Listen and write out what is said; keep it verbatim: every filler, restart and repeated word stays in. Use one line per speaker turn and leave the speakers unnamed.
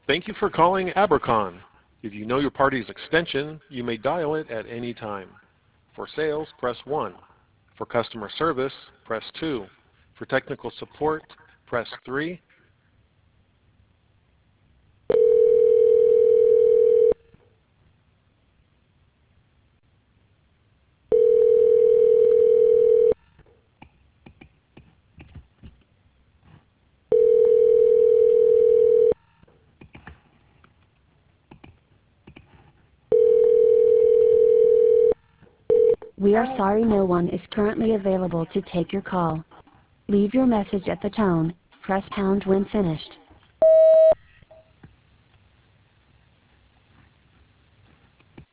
Thank you for calling Abercon. If you know your party's extension, you may dial it at any time. For sales, press one. For customer service, press two. For technical support, press three.
We are sorry no one is currently available to take your call. Leave your message at the tone, press pound when finished.